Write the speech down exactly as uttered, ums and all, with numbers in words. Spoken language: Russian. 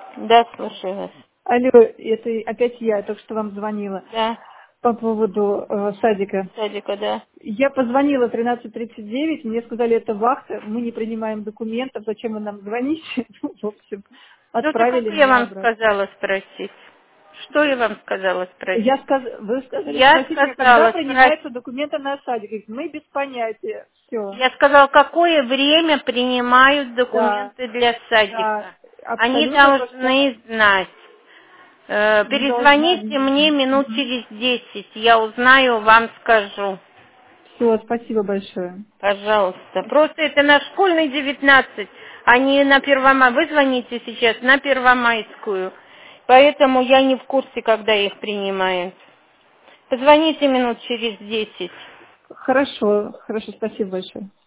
Да, слушаю вас. Алло, это опять я, только что вам звонила Да, по поводу э, садика. садика, да. Я позвонила тринадцать тридцать девять, мне сказали, это вахта, мы не принимаем документов, зачем вы нам звоните? Ну, в общем, Ну, так как отправили я меня вам обратно. сказала спросить? Что я вам сказала Я спросить? сказ... Вы сказали Я спросить меня, когда сказала спросить. принимаются документы на садик. Говорит, мы без понятия. Все. Я сказала, какое время принимают Да, документы для да, садика. Они абсолютно то же самое. должны знать. Э, Мы должны Перезвоните мне объяснить. минут через десять. Я узнаю, вам скажу. Все, спасибо большое. Пожалуйста. Просто это на школьный девятнадцать, а не на Первомай. Вы звоните сейчас на Первомайскую. Поэтому я не в курсе, когда их принимают. Позвоните минут через десять. Хорошо, хорошо, спасибо большое.